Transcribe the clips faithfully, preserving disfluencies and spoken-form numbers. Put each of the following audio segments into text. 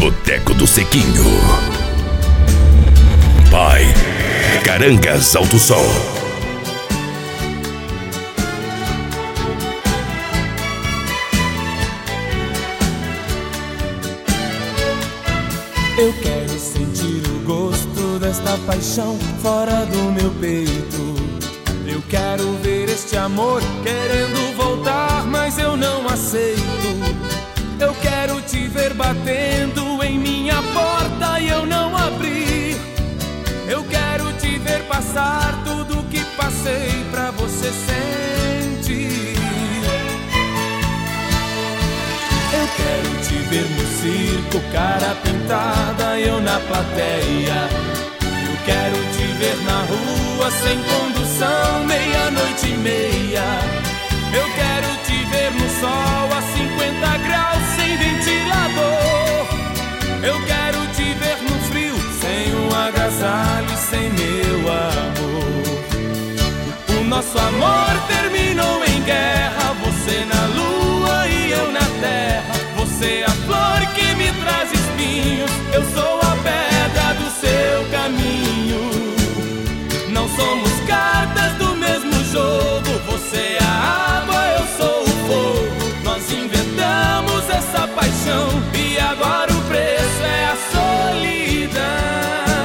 Boteco do Sequinho. Pai Carangas Alto Som. Eu quero sentir o gosto desta paixão fora do meu peito. Eu quero ver este amor querendo voltar, mas eu não aceito. Eu quero te ver batendo em minha porta e eu não abrir. Eu quero te ver passar tudo que passei pra você sentir. Eu quero te ver no circo, cara pintada, eu na plateia. Eu quero te ver na rua, sem condução, meia-noite e meia. Eu quero te ver no sol a cinquenta graus, sem ventilador. Eu quero te ver no frio, sem um agasalho, sem meu amor. O nosso amor terminou em guerra, você na lua e eu na terra. Você é a flor que me traz espinhos, eu sou a pedra do seu caminho. Não somos cartas do mesmo jogo, você é a água, eu sou o fogo. Nós inventamos essa paixão e agora o preço é a solidão.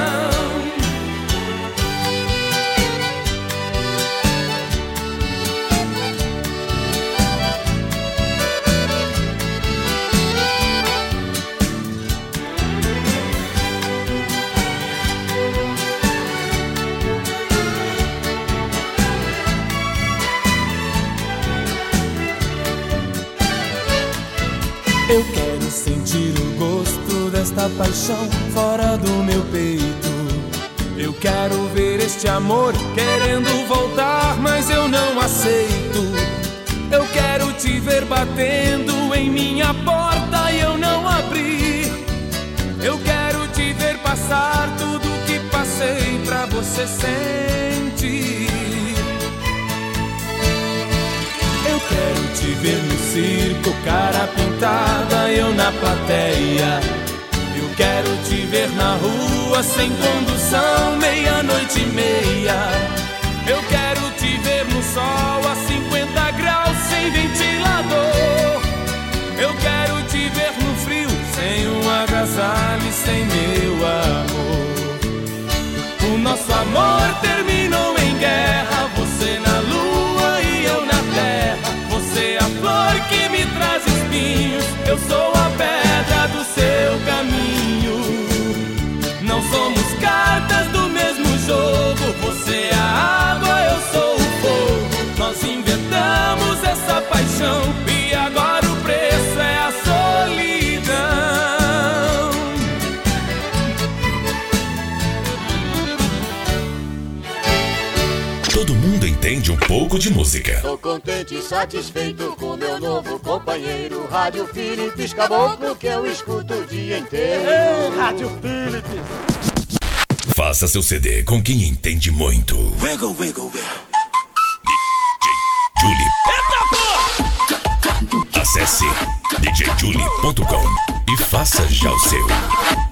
Eu quero sentir o gosto desta paixão fora do meu peito. Eu quero ver este amor querendo voltar, mas eu não aceito. Eu quero te ver batendo em minha porta e eu não abrir. Eu quero te ver passar tudo que passei pra você sentir. Eu quero te ver no circo, cara pintada, eu na plateia. Eu quero te ver na rua, sem condução, meia-noite e meia. Eu quero te ver no sol a cinquenta graus, sem ventilador. Eu quero te ver no frio, sem um agasalho, sem meu amor. O nosso amor terminou em guerra, você na lua e eu na terra. Você é a flor que me traz espinhos, eu sou a pedra do seu caminho. Não somos cartas do mesmo jogo, você é a água, eu sou o fogo. Nós inventamos essa paixão e agora o preço é a solidão. Todo mundo entende um pouco de música. Tô contente e satisfeito com meu novo companheiro, Rádio Philips Caboclo, que eu escuto o dia inteiro. Ei, Rádio Philips. Faça seu C D com quem entende muito. Wiggle, wiggle, wiggle. D J Julie. Acesse d j julie ponto com e faça já o seu.